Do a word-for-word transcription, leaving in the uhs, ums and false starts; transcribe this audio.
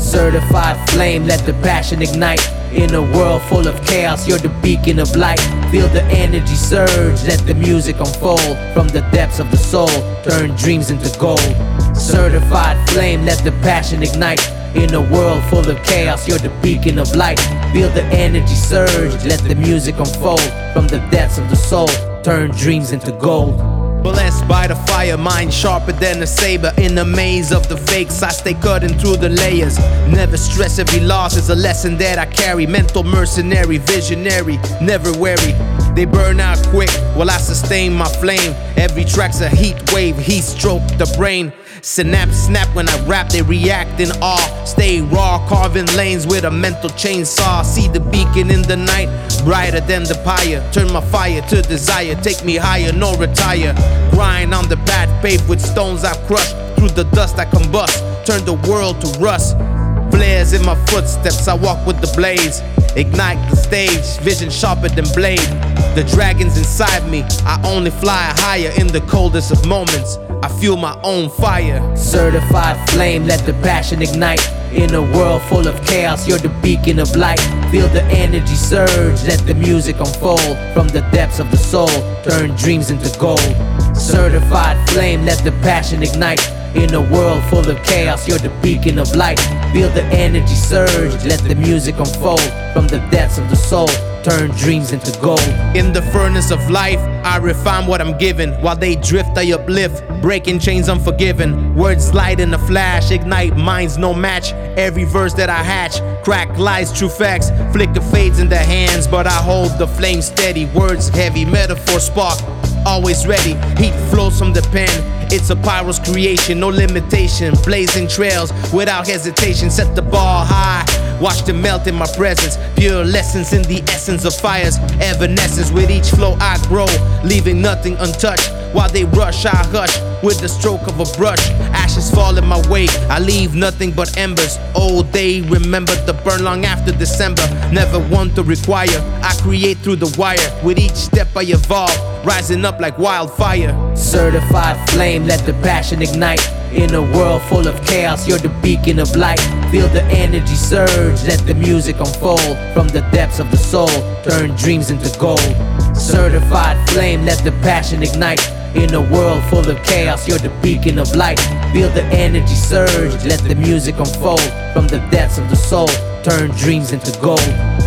Certified flame, let the passion ignite. In a world full of chaos, you're the beacon of light. Feel the energy surge, let the music unfold. From the depths of the soul, turn dreams into gold. Certified flame, let the passion ignite. In a world full of chaos, you're the beacon of light. Feel the energy surge, let the music unfold. From the depths of the soul, turn dreams into gold. Blessed by the fire, mind sharper than a saber. In the maze of the fakes, I stay cutting through the layers. Never stress, every loss is a lesson that I carry. Mental mercenary, visionary, never wary. They burn out quick while I sustain my flame. Every track's a heat wave, heat stroke the brain. Synapse snap when I rap, they react in awe. Stay raw, carving lanes with a mental chainsaw. See the beacon in the night, brighter than the pyre. Turn my fire to desire, take me higher, no retire. Grind on the path paved with stones I've crushed. Through the dust I combust, turn the world to rust. Flares in my footsteps, I walk with the blaze. Ignite the stage, vision sharper than blade. The dragon's inside me, I only fly higher. In the coldest of moments, I feel my own fire. Certified flame, let the passion ignite. In a world full of chaos, you're the beacon of light. Feel the energy surge, let the music unfold. From the depths of the soul, turn dreams into gold. Certified flame, let the passion ignite. In a world full of chaos, you're the beacon of light. Feel the energy surge, let the music unfold. From the depths of the soul, turn dreams into gold. In the furnace of life, I refine what I'm given. While they drift, I uplift, breaking chains unforgiven. Words light in a flash, ignite minds no match. Every verse that I hatch, crack lies, true facts. Flicker fades in the hands, but I hold the flame steady. Words heavy, metaphor spark, always ready. Heat flows from the pen, it's a pyro's creation, no limitation. Blazing trails without hesitation, set the bar high. Watch them melt in my presence. Pure lessons in the essence of fires. Evanescence with each flow I grow, leaving nothing untouched. While they rush, I hush with the stroke of a brush. Ashes fall in my wake, I leave nothing but embers. Oh, they remember the burn long after December. Never one to require, I create through the wire. With each step I evolve, rising up like wildfire. Certified flame, let the passion ignite. In a world full of chaos, you're the beacon of light. Feel the energy surge, let the music unfold. From the depths of the soul, turn dreams into gold. Certified flame, let the passion ignite. In a world full of chaos, you're the beacon of light. Feel the energy surge, let the music unfold. From the depths of the soul, turn dreams into gold.